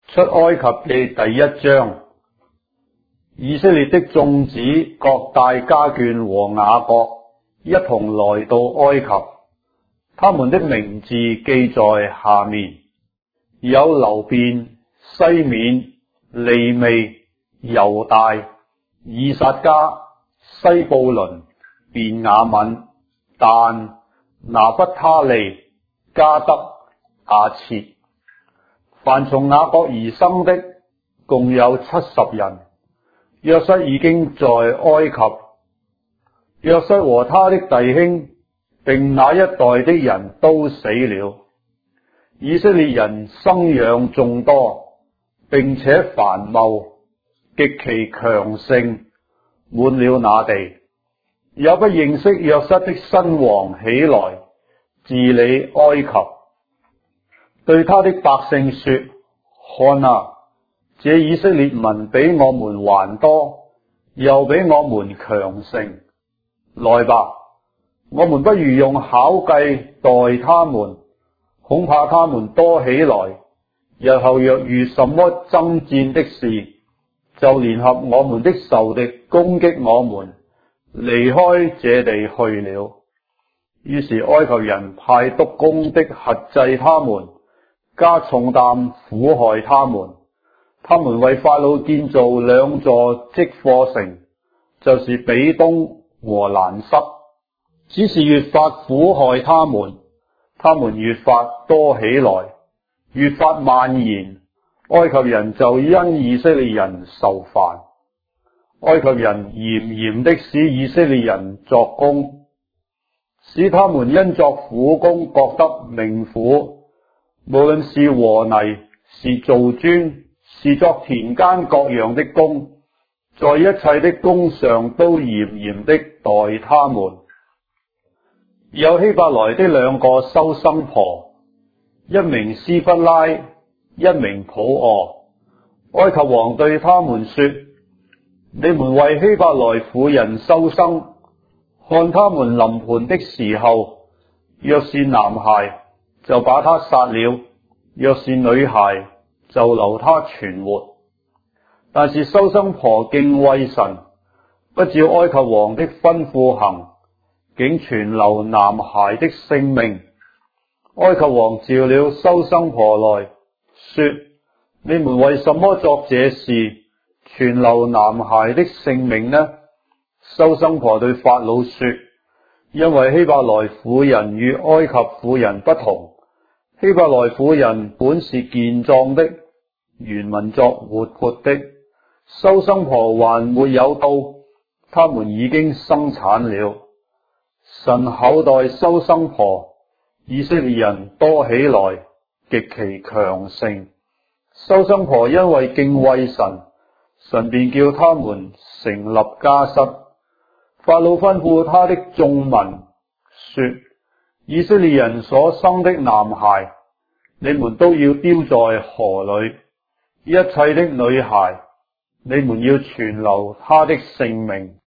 出埃及記第1章，以色列的眾子各帶家眷和雅各一同來到埃及，他們的名字記在下面：有流便、西緬、利未、猶大、以薩迦、西布倫、便雅憫、但、拿弗他利、迦得、亞設。凡從雅各而生的，共有70人。約瑟已經在埃及，約瑟和他的弟兄並那一代的人都死了。以色列人生養眾多，並且繁茂，極其強盛，滿了那地。也不認識約瑟的新王起來治理埃及，對他的百姓說：看啊，這以色列民比我們還多，又比我們強盛。來吧，我們不如用巧計待他們，恐怕他們多起來，日後若遇什麼爭戰的事，就聯合我們的仇敵攻擊我們，離開這地去了。於是埃及人派督工的轄制他們，加重擔苦害他們。他們為法老建造2座積貨城，就是比東和蘭塞。只是越發苦害他們，他們越發多起來，越發蔓延。埃及人就因以色列人受煩。埃及人嚴嚴的使以色列人作工，使他們因作苦工覺得命苦。無論是和泥，是造磚，是作田間各樣的工，在一切的工上都嚴嚴的待他們。有希伯來的2個收生婆，一名斯弗拉，一名普俄。埃及王對他們說：你們為希伯來婦人收生，看他們臨盆的時候，若是男孩，就把他殺了；若是女孩，就留他存活。但是收生婆敬畏神，不照埃及王的吩咐行，竟存留男孩的性命。埃及王召了收生婆來，說：你們為什麼作這事，存留男孩的性命呢？收生婆對法老說：因為希伯來婦人與埃及婦人不同，希伯來婦人本是健壯的，原文作活潑的。收生婆還沒有到，他們已經生產了。神厚待收生婆，以色列人多起來，極其強盛。收生婆因為敬畏神，神便叫他們成立家室。法老吩咐他的眾民說：以色列人所生的男孩，你們都要丟在河裏；一切的女孩，你們要存留他的性命。